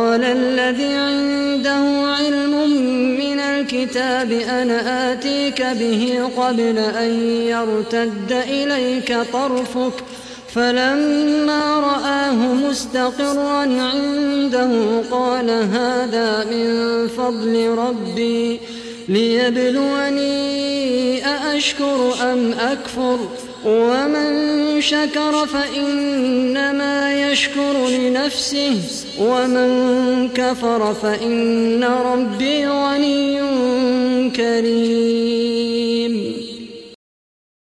قال الذي عنده علم من الكتاب أنا آتيك به قبل أن يرتد إليك طرفك فلما رآه مستقرا عنده قال هذا من فضل ربي ليبلوني أأشكر أم أكفر ومن شكر فإنما يشكر لنفسه ومن كفر فإن ربي غني كريم.